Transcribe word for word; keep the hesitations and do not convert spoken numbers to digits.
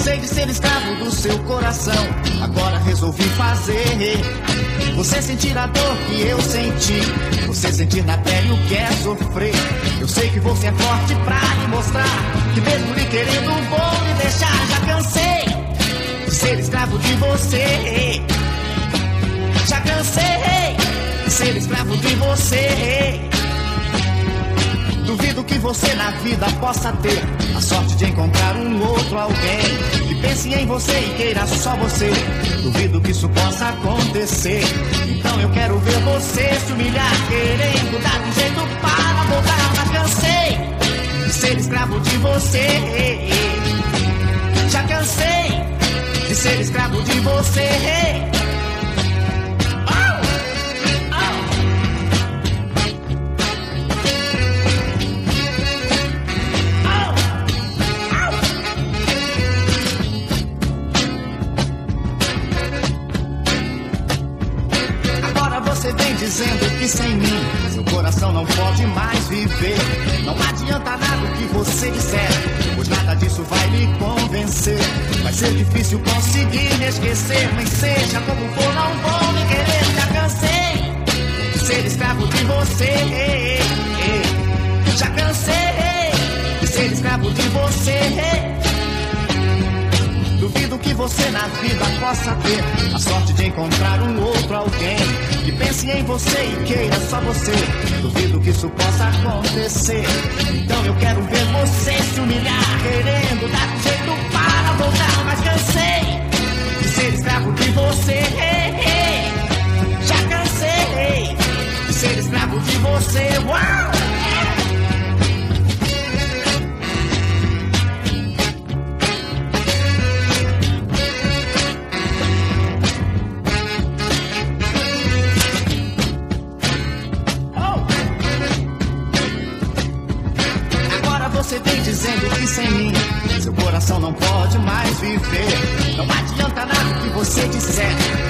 Cansei de ser escravo do seu coração, agora resolvi fazer você sentir a dor que eu senti, você sentir na pele o que é sofrer. Eu sei que você é forte pra me mostrar que mesmo lhe querendo vou me deixar. Já cansei de ser escravo de você, já cansei de ser escravo de você. Duvido que você na vida possa ter a sorte de encontrar um outro alguém que pense em você e queira só você. Duvido que isso possa acontecer. Então eu quero ver você se humilhar, querendo dar um jeito para voltar. Mas cansei de ser escravo de você, já cansei de ser escravo de você. Você vem dizendo que sem mim seu coração não pode mais viver. Não adianta nada o que você disser, pois nada disso vai lhe convencer. Vai ser difícil conseguir me esquecer, mas seja como for, não vou me querer. Já cansei de ser escravo de você, já cansei de ser escravo de você. Duvido que você na vida possa ter a sorte de encontrar um outro alguém que pense em você e queira só você. Duvido que isso possa acontecer. Então eu quero ver você se humilhar, querendo dar um jeito para voltar. Mas cansei de ser escravo de você, já cansei de ser escravo de você. Uau! Você vem dizendo que sem mim seu coração não pode mais viver. Não adianta nada o que você disser,